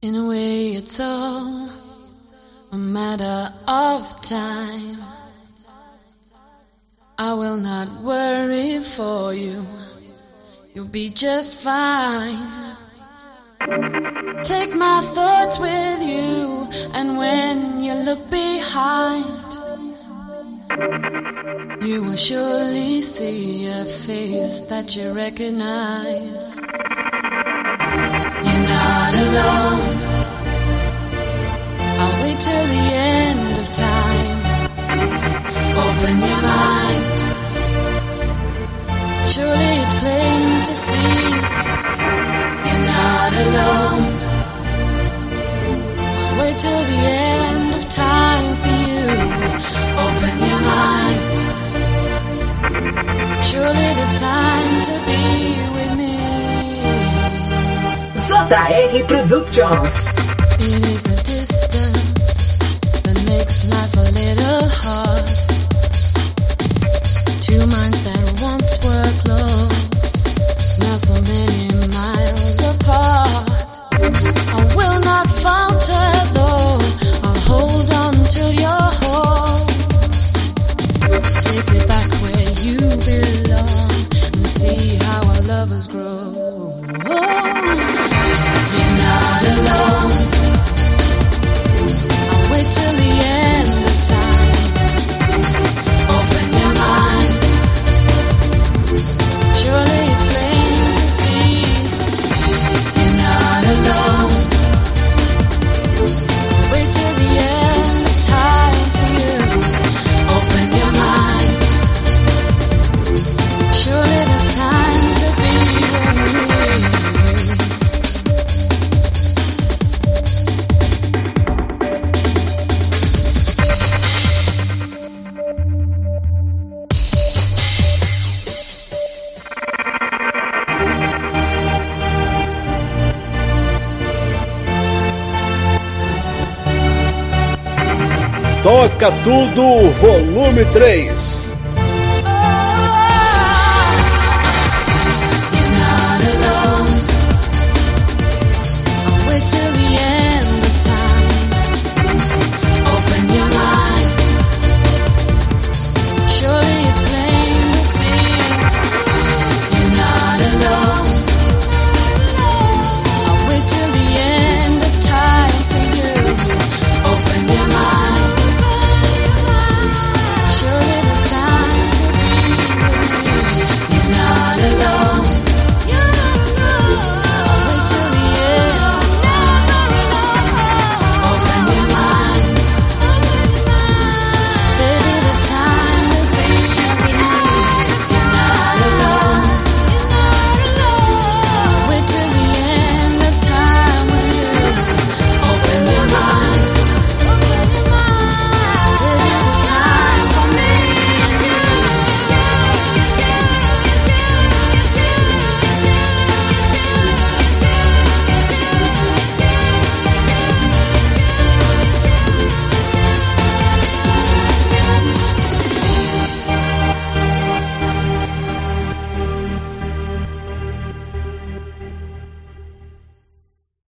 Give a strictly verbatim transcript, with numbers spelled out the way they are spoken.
In a way it's all a matter of time. I will not worry for you, you'll be just fine. Take my thoughts with you, and when you look behind, you will surely see a face that you recognize. You're not alone, I'll wait till the end of time. Open your mind, surely it's plain to see. You're not alone, I'll wait till the end of time for you. Open your mind, surely there's time to be with me. J R Productions. It is the distance that makes life a little hard. Two minds that once were close, now so many miles apart. I will not falter though, I'll hold on till you're home, safely back where you belong, and see how our lovers grow. You're not alone, I'll wait till the end of time. Open your mind, surely it's plain to see. You're not alone, I'll wait till the end of time for you. Open your mind, surely there's time to be with me. Toca Tudo, volume três.